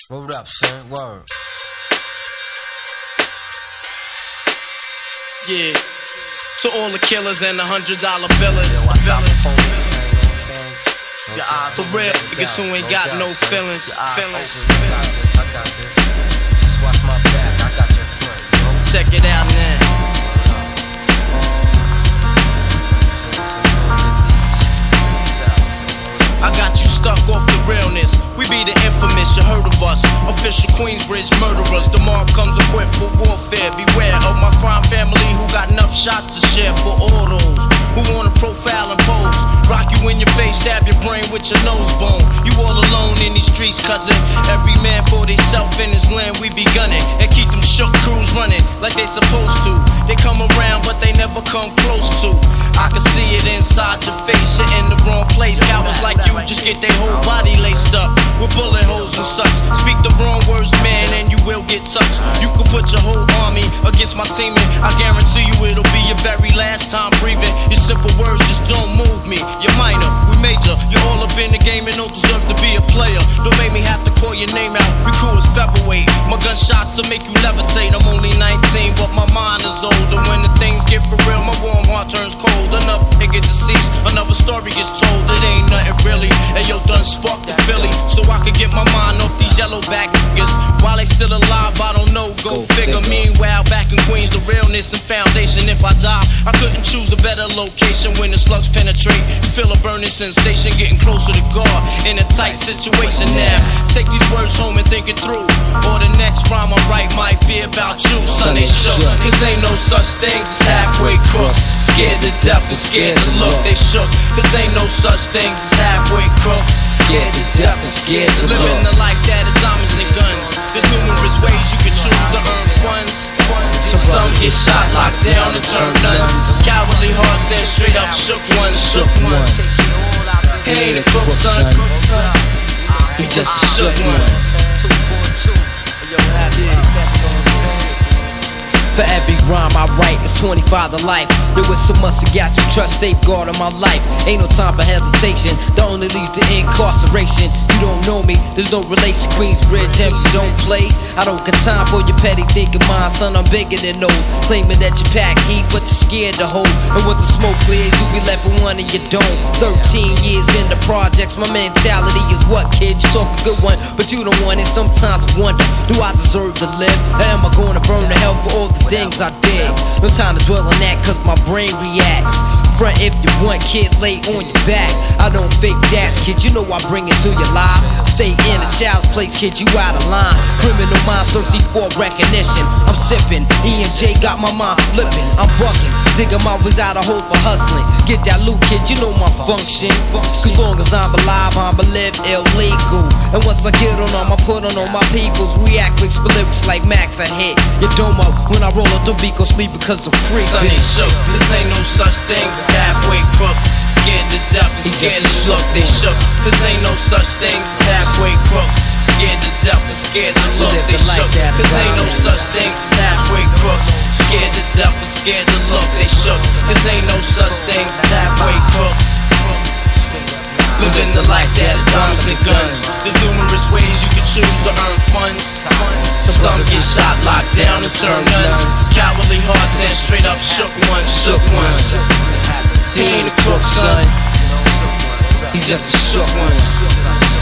Word up, son. Word. Yeah. To all the killers and the $100 billers. For real, niggas who ain't got no feelings. Check it out now. I got you stuck off the realness. We be the infamous, you heard of us. Official Queensbridge murderers. The mob comes equipped for warfare. Beware of my crime family who got enough shots to share for all those who wanna profile and pose. Rock you in your face, stab your brain with your nose bone. You all alone in these streets, cousin. Every man for theyself in his land, we be gunning. And keep them shook crews running like they supposed to. They come around, but they never come close to. I can see it inside your face, you're in the wrong place. Cowards like you just get their whole body laced up with bullet holes and such. Speak the wrong words, man, and you will get touched. You could put your whole army against my team, and I guarantee you it'll be your very last time breathing. Your simple words just don't move me. You're minor, we major. You're all up in the game and don't deserve to be a player. Don't make me have to call your name out. Your crew is featherweight. My gunshots will make you levitate. I'm only 19, but my mind is older. When the things get for real, my warm heart turns cold. Another nigga deceased, another story is told. It ain't nothing really. And yo, done sparked the Philly, so I could get my mind off these yellow back niggas. While they still alive, I don't know, go figure. Meanwhile, back in Queens, the realness and foundation. If I die, I couldn't choose a better location. When the slugs penetrate, you feel a burning sensation, getting closer to God in a tight situation now. Take these words home and think it through, or the next rhyme I write might be about you. Son, they shook, cause ain't no such things as halfway crooks. Scared to death and scared to look, they shook, cause ain't no such things as halfway crooks. Scared to death and scared to look. Living the life that is diamonds and guns. There's numerous ways you can choose to earn funds. Some get shot, locked down, and turn nuns. Cowardly hearts and straight up shook ones. He ain't a crook, son. He just a shook one. For every rhyme I write, it's 25 to life. There was so much I got you trust, safeguard in my life. Ain't no time for hesitation, that only leads to incarceration. You don't know me, there's no relation. Queensbridge, and you don't play. I don't got time for your petty thinking, mine, son, I'm bigger than those. Claiming that you pack heat, but you're scared to hold. And once the smoke clears, you be left with one and you don't. 13 years in the projects, my mentality is what, kid? You talk a good one, but you don't want it. Sometimes I wonder, do I deserve to live? Or am I gonna burn to hell for all the things I did? No time to dwell on that, cause my brain reacts. Front if you want, kid, lay on your back. I don't fake jazz, kid, you know I bring it to your life. Stay in a child's place, kid, you out of line. Criminal minds thirsty for recognition. I'm sipping, E&J got my mind flipping. I'm bucking, digging my ways out of hope for hustling. Get that loot, kid, you know my function. Cause long as I'm alive, I'ma live illegal. And once I get on them, I put on all my peoples. React quick, split lyrics like Max, I hit your domo. When I roll up the beat, go sleep because I'm free. Son, they shook, cause ain't no such thing as halfway crooks. Scared to death and scared to look, they shook, cause ain't no such thing as halfway crooks. Scared to death and scared to look, they shook, cause ain't no such thing as halfway crooks. Scared to death and scared to look, they shook, cause ain't no such thing as halfway crooks. Living the life that is diamonds and guns. There's numerous ways you can choose to earn funds. Some get shot, locked down, and turn nuns. Cowardly hearts and straight up shook ones. He ain't a crook, son. He's just a shook one.